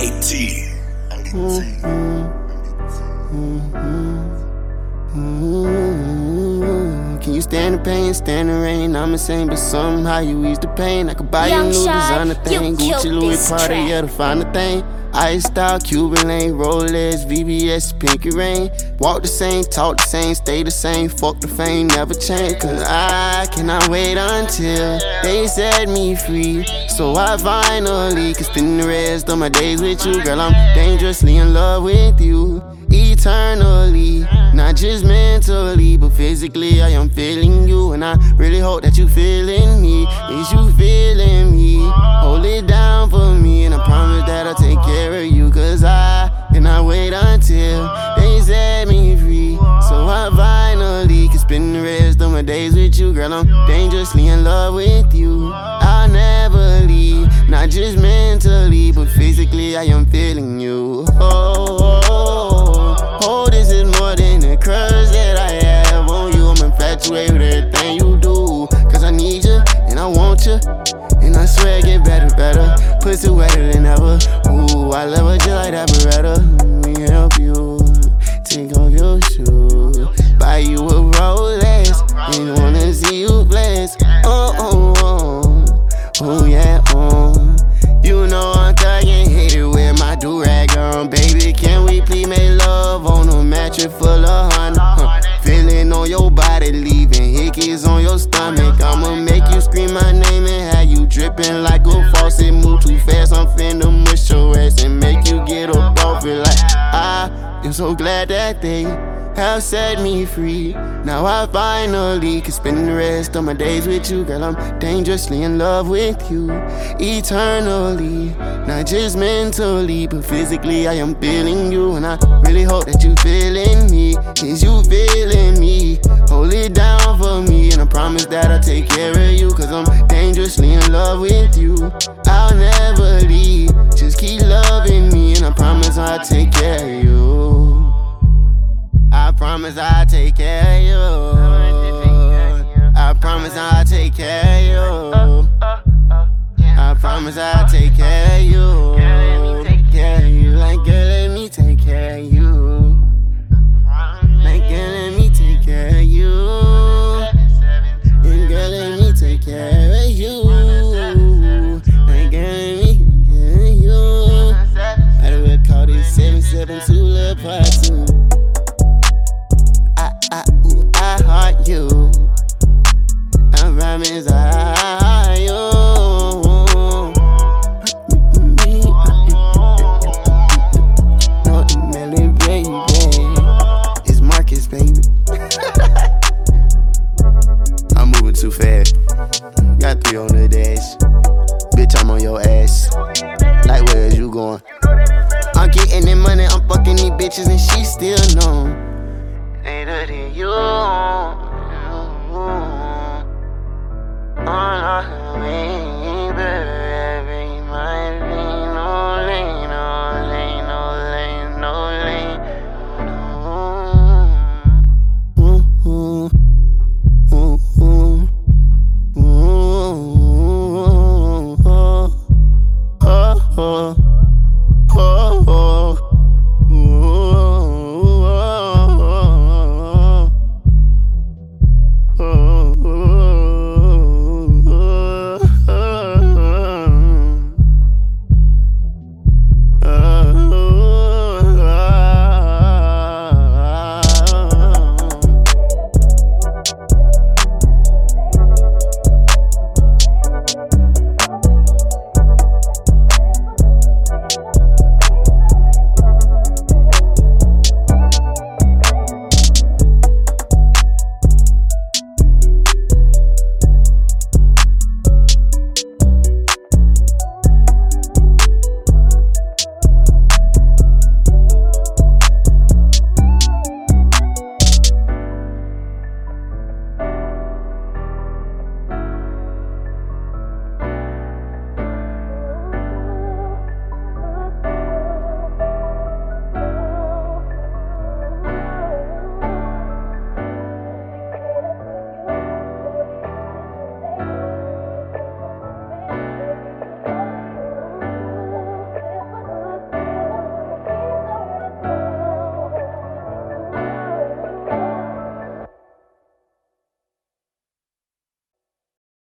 AT. Can you stand the pain, stand the rain? I'm insane, but somehow you ease the pain. I could buy you a new designer thing, Gucci, Louis, Prada, yeah, to find the thing. Iced out, Cuban lane, Rolex, VVS, pinky rain. Walk the same, talk the same, stay the same. Fuck the fame, never change. Cause I cannot wait until they set me free. So I finally can spend the rest of my days with you. Girl, I'm dangerously in love with you. Eternally, not just mentally, but physically I am feeling you. And I really hope that you feeling me. Is you feeling me? Hold it down for me, and I promise that I'll take care of you. Cause I cannot wait until they set me free. So I finally can spend the rest of my days with you. Girl, I'm dangerously in love with you. I'll never leave, not just mentally, but physically I am feeling you. Oh, this is more than the crush that I have on you. I'm infatuated with everything you do. Cause I need you, and I want you, and I swear it get better, better. Pussy wetter than ever. Ooh, I love her just like that Beretta. Let me help you, take off your shoes, buy you a Rolex, and wanna see you flex. Oh yeah, you know I'm thuggin', hate it with my do-rag on. Baby, can we please make love on a mattress full of honey? Feeling on your body, leaving hickeys on your stomach. I'ma make you scream my name and have you dripping like a faucet. Move too fast, I'm finna mush your ass and make you get up off it. Like I am so glad that they have set me free. Now I finally can spend the rest of my days with you. Girl, I'm dangerously in love with you. Eternally, not just mentally, but physically I am feeling you. And I really hope that you feeling me. Is you feeling me? Hold it down for me, and I promise that I'll take care of you. Cause I'm dangerously in love with you. I'll never leave, just keep loving me, and I promise I'll take care of you. I promise I'll take care of you. I promise I'll take care of you. I promise I'll take care of you. Care of you, like girl, let me take care of you. Like girl, let me take care of you. And girl, let me take care of you. Like girl, let me take care of you. I would call this 772 Lil Part 2. I heart you. I promise I heart you. No, Melly, baby. It's Marcus, baby. I'm moving too fast. Got 3 on the dash. Bitch, I'm on your ass. Like, where is you going? I'm getting that money, I'm fucking these bitches, and she still know. Later than you. Oh, baby.